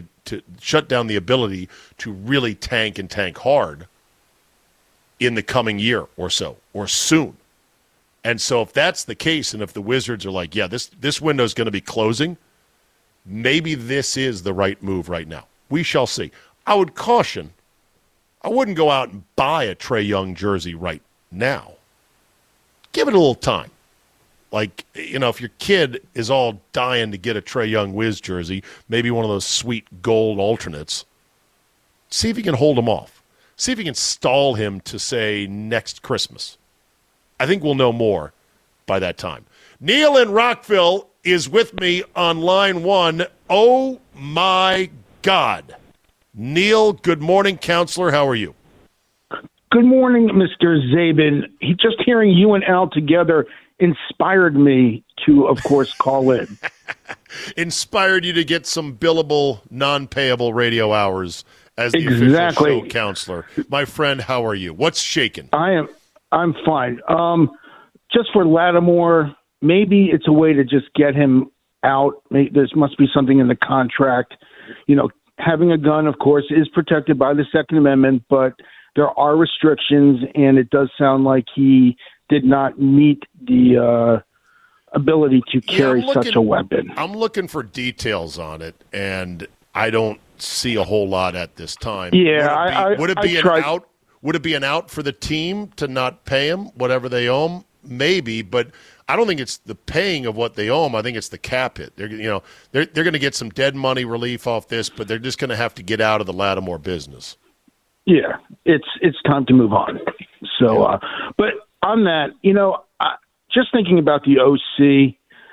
to really tank and tank hard in the coming year or so, or soon. And so if that's the case, and if the Wizards are like, yeah, this window is going to be closing, maybe this is the right move right now. We shall see. I would caution, I wouldn't go out and buy a Trae Young jersey right now. Give it a little time. Like, if your kid is all dying to get a Trae Young Wiz jersey, maybe one of those sweet gold alternates, see if you can hold him off. See if you can stall him to, say, next Christmas. I think we'll know more by that time. Neil in Rockville is with me on line one. Oh, my God. Neil, good morning, counselor. How are you? Good morning, Mr. Zabin. Just hearing you and Al together inspired me to, of course, call in. Inspired you to get some billable, non-payable radio hours as the official show counselor. My friend, how are you? What's shaking? I'm fine. Just for Lattimore, maybe it's a way to just get him out. There must be something in the contract. Having a gun, of course, is protected by the Second Amendment, but there are restrictions, and it does sound like he did not meet the ability to carry such a weapon. I'm looking for details on it, and I don't see a whole lot at this time. Yeah, would it be Would it be an out for the team to not pay him whatever they owe him? Maybe, but I don't think it's the paying of what they owe him. I think it's the cap hit. They're going to get some dead money relief off this, but they're just going to have to get out of the Lattimore business. Yeah, it's time to move on. So, but on that, just thinking about the OC,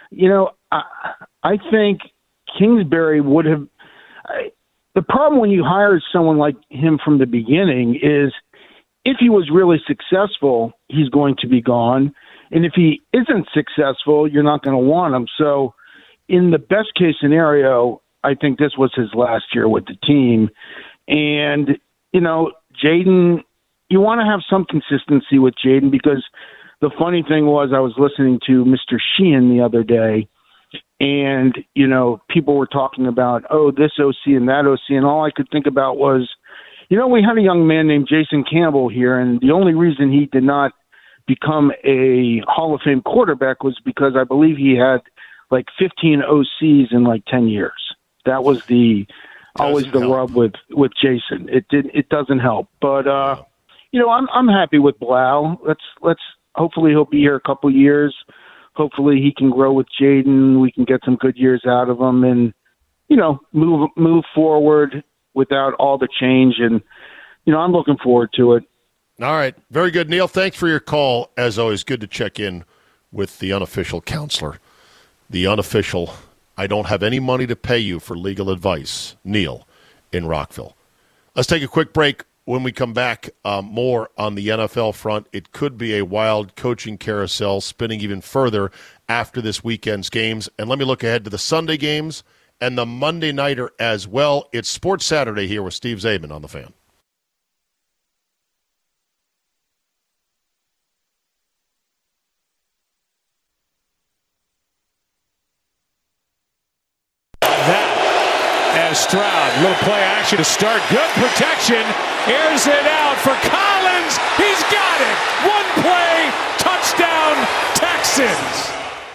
I think Kingsbury would have. The problem when you hire someone like him from the beginning is if he was really successful, he's going to be gone. And if he isn't successful, you're not going to want him. So in the best case scenario, I think this was his last year with the team. And, Jaden, you want to have some consistency with Jaden because the funny thing was I was listening to Mr. Sheehan the other day, and, people were talking about, this OC and that OC, and all I could think about was, we had a young man named Jason Campbell here, and the only reason he did not become a Hall of Fame quarterback was because I believe he had like 15 OCs in like 10 years. That was always the rub with Jason. It doesn't help, but I'm happy with Blau. Let's hopefully he'll be here a couple years. Hopefully he can grow with Jaden. We can get some good years out of him, and move forward without all the change. And I'm looking forward to it. All right, very good, Neil. Thanks for your call. As always, good to check in with the unofficial counselor, the unofficial. I don't have any money to pay you for legal advice, Neil, in Rockville. Let's take a quick break. When we come back, more on the NFL front. It could be a wild coaching carousel spinning even further after this weekend's games. And let me look ahead to the Sunday games and the Monday nighter as well. It's Sports Saturday here with Steve Zabin on The Fan. Stroud, little play action to start. Good protection. Airs it out for Collins. He's got it. One play. Touchdown, Texans.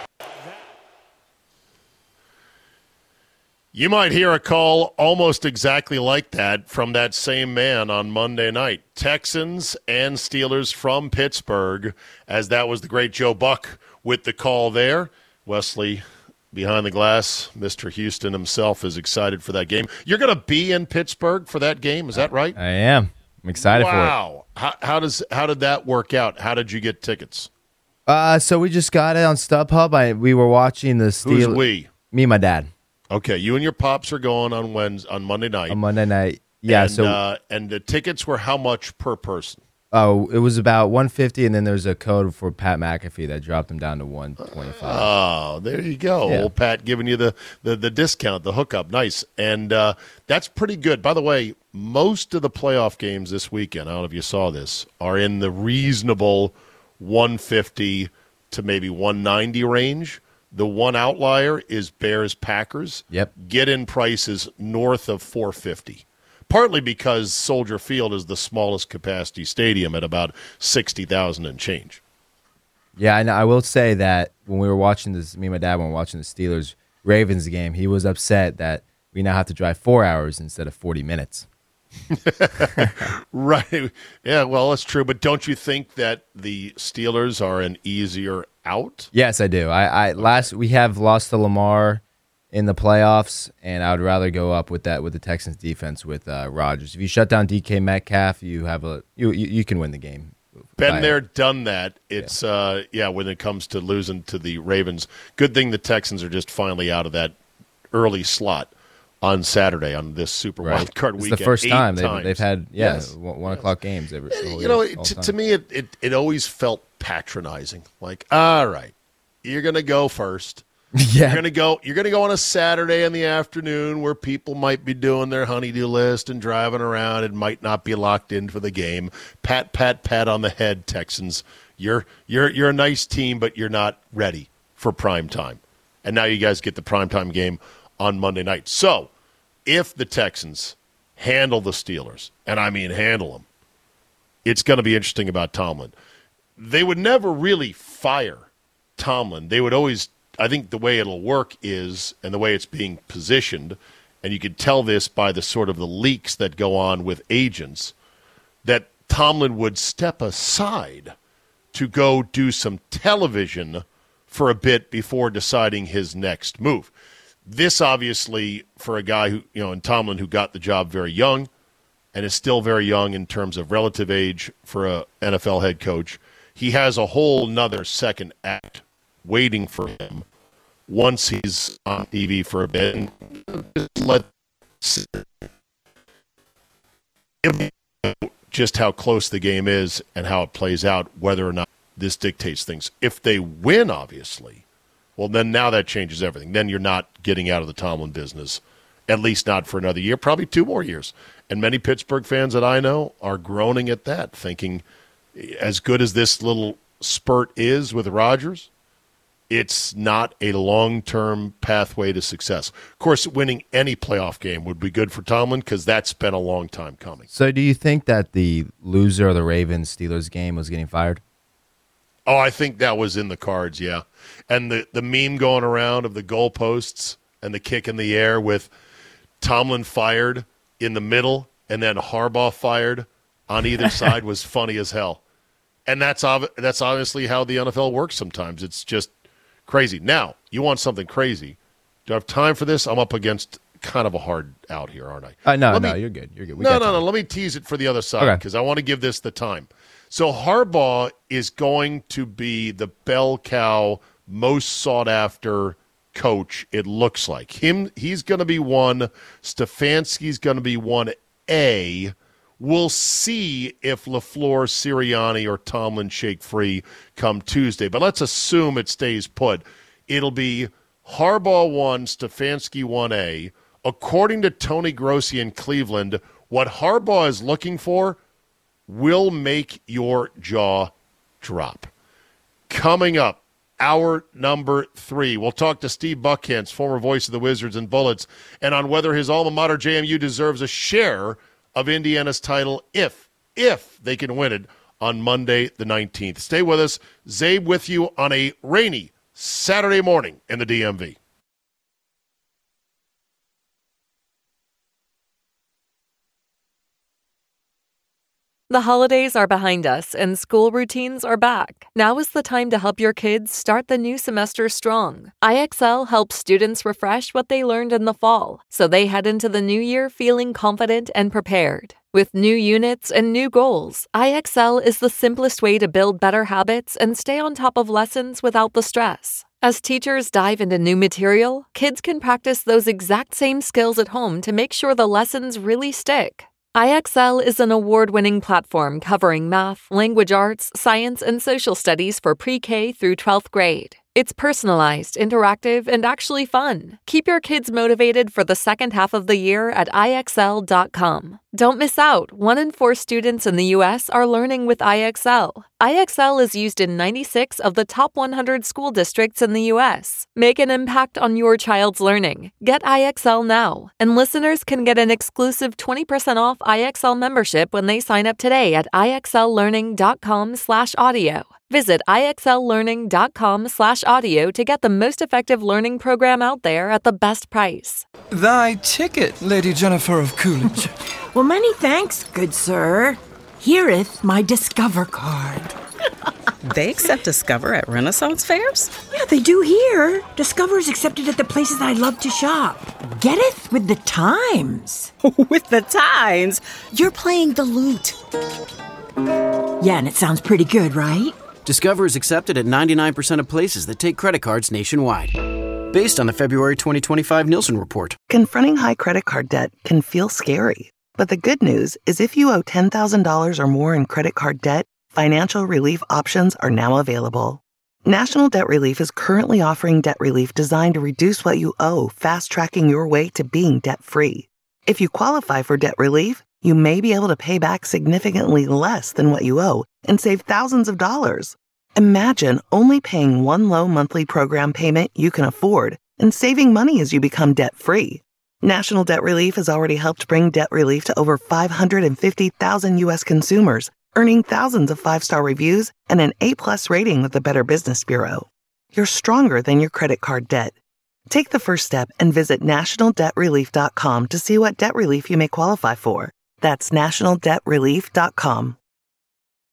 You might hear a call almost exactly like that from that same man on Monday night. Texans and Steelers from Pittsburgh, as that was the great Joe Buck with the call there. Wesley behind the glass, Mr. Houston himself is excited for that game. You're going to be in Pittsburgh for that game, is that right? I am. I'm excited for it. Wow. How did that work out? How did you get tickets? So we just got it on StubHub. We were watching the Steelers. Who's we? Me and my dad. Okay, you and your pops are going on Monday night. On Monday night, yeah. And the tickets were how much per person? Oh, it was about $150, and then there's a code for Pat McAfee that dropped them down to $125. Oh, there you go. Yeah. Old Pat giving you the discount, the hookup. Nice. And that's pretty good. By the way, most of the playoff games this weekend, I don't know if you saw this, are in the reasonable 150 to maybe 190 range. The one outlier is Bears-Packers. Yep. Get-in prices north of $450. Partly because Soldier Field is the smallest capacity stadium at about 60,000 and change. Yeah, and I will say that when we were watching this, me and my dad when we were watching the Steelers-Ravens game, he was upset that we now have to drive 4 hours instead of 40 minutes. Right. Yeah, well, that's true. But don't you think that the Steelers are an easier out? Yes, I do. We have lost to Lamar in the playoffs, and I would rather go up with the Texans defense with Rodgers. If you shut down DK Metcalf, you can win the game. Been there, done that. It's when it comes to losing to the Ravens. Good thing the Texans are just finally out of that early slot on Saturday on this Super Wild Card weekend. It's the first time they've had 1 o'clock games. To me, it always felt patronizing. Like, all right, you're going to go first. Yeah. You're gonna go on a Saturday in the afternoon where people might be doing their honey-do list and driving around and might not be locked in for the game. Pat on the head, Texans. You're a nice team, but you're not ready for prime time. And now you guys get the primetime game on Monday night. So, if the Texans handle the Steelers, and I mean handle them, it's going to be interesting about Tomlin. They would never really fire Tomlin. They would always, I think the way it'll work is, and the way it's being positioned, and you can tell this by the sort of the leaks that go on with agents, that Tomlin would step aside to go do some television for a bit before deciding his next move. This obviously, for a guy who, in Tomlin, who got the job very young and is still very young in terms of relative age for a NFL head coach, he has a whole nother second act waiting for him once he's on TV for a bit. And just how close the game is and how it plays out, whether or not this dictates things. If they win, obviously, well, then now that changes everything. Then you're not getting out of the Tomlin business, at least not for another year, probably 2 more years. And many Pittsburgh fans that I know are groaning at that, thinking as good as this little spurt is with Rodgers, it's not a long-term pathway to success. Of course, winning any playoff game would be good for Tomlin because that's been a long time coming. So do you think that the loser of the Ravens-Steelers game was getting fired? Oh, I think that was in the cards, yeah. And the meme going around of the goalposts and the kick in the air with Tomlin fired in the middle and then Harbaugh fired on either side was funny as hell. And that's obviously how the NFL works sometimes. It's just crazy. Now, you want something crazy. Do I have time for this? I'm up against kind of a hard out here, aren't I? No, you're good. You're good. No. Let me tease it for the other side because I want to give this the time. So Harbaugh is going to be the bell cow, most sought-after coach, it looks like. He's going to be one. Stefanski's going to be 1A. We'll see if LaFleur, Sirianni, or Tomlin shake free come Tuesday. But let's assume it stays put. It'll be Harbaugh 1, Stefanski 1A. According to Tony Grossi in Cleveland, what Harbaugh is looking for will make your jaw drop. Coming up, hour number 3, we'll talk to Steve Buckhantz, former voice of the Wizards and Bullets, and on whether his alma mater JMU deserves a share of Indiana's title if they can win it on Monday the 19th. Stay with us. Zabe with you on a rainy Saturday morning in the DMV. The holidays are behind us and school routines are back. Now is the time to help your kids start the new semester strong. IXL helps students refresh what they learned in the fall, so they head into the new year feeling confident and prepared. With new units and new goals, IXL is the simplest way to build better habits and stay on top of lessons without the stress. As teachers dive into new material, kids can practice those exact same skills at home to make sure the lessons really stick. IXL is an award-winning platform covering math, language arts, science, and social studies for pre-K through 12th grade. It's personalized, interactive, and actually fun. Keep your kids motivated for the second half of the year at IXL.com. Don't miss out. 1 in 4 students in the U.S. are learning with IXL. IXL is used in 96 of the top 100 school districts in the U.S. Make an impact on your child's learning. Get IXL now. And listeners can get an exclusive 20% off IXL membership when they sign up today at IXLlearning.com/audio. Visit IXLlearning.com/audio to get the most effective learning program out there at the best price. Thy ticket, Lady Jennifer of Coolidge. Well, many thanks, good sir. Here'th my Discover card. They accept Discover at Renaissance fairs? Yeah, they do here. Discover is accepted at the places I love to shop. Getteth with the times. With the times? You're playing the lute. Yeah, and it sounds pretty good, right? Discover is accepted at 99% of places that take credit cards nationwide. Based on the February 2025 Nielsen report. Confronting high credit card debt can feel scary. But the good news is if you owe $10,000 or more in credit card debt, financial relief options are now available. National Debt Relief is currently offering debt relief designed to reduce what you owe, fast-tracking your way to being debt-free. If you qualify for debt relief, you may be able to pay back significantly less than what you owe and save thousands of dollars. Imagine only paying one low monthly program payment you can afford and saving money as you become debt-free. National Debt Relief has already helped bring debt relief to over 550,000 U.S. consumers, earning thousands of 5-star reviews and an A+ rating with the Better Business Bureau. You're stronger than your credit card debt. Take the first step and visit nationaldebtrelief.com to see what debt relief you may qualify for. That's nationaldebtrelief.com.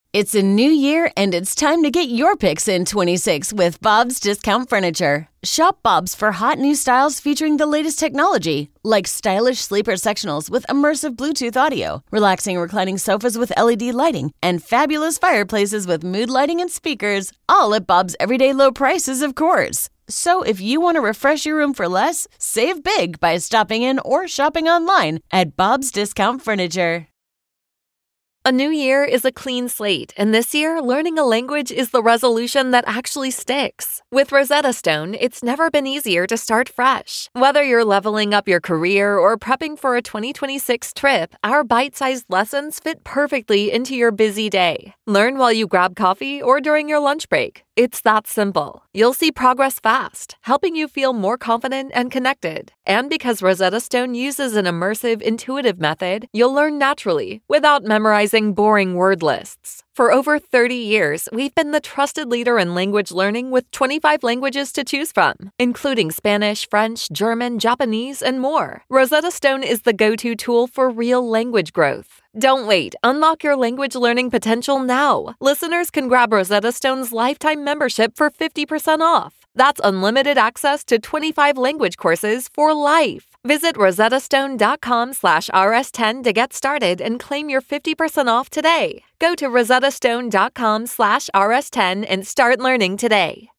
It's a new year, and it's time to get your picks in 26 with Bob's Discount Furniture. Shop Bob's for hot new styles featuring the latest technology, like stylish sleeper sectionals with immersive Bluetooth audio, relaxing reclining sofas with LED lighting, and fabulous fireplaces with mood lighting and speakers, all at Bob's everyday low prices, of course. So if you want to refresh your room for less, save big by stopping in or shopping online at Bob's Discount Furniture. A new year is a clean slate, and this year, learning a language is the resolution that actually sticks. With Rosetta Stone, it's never been easier to start fresh. Whether you're leveling up your career or prepping for a 2026 trip, our bite-sized lessons fit perfectly into your busy day. Learn while you grab coffee or during your lunch break. It's that simple. You'll see progress fast, helping you feel more confident and connected. And because Rosetta Stone uses an immersive, intuitive method, you'll learn naturally without memorizing boring word lists. For over 30 years, we've been the trusted leader in language learning with 25 languages to choose from, including Spanish, French, German, Japanese, and more. Rosetta Stone is the go-to tool for real language growth. Don't wait. Unlock your language learning potential now. Listeners can grab Rosetta Stone's lifetime membership for 50% off. That's unlimited access to 25 language courses for life. Visit rosettastone.com/rs10 to get started and claim your 50% off today. Go to rosettastone.com/rs10 and start learning today.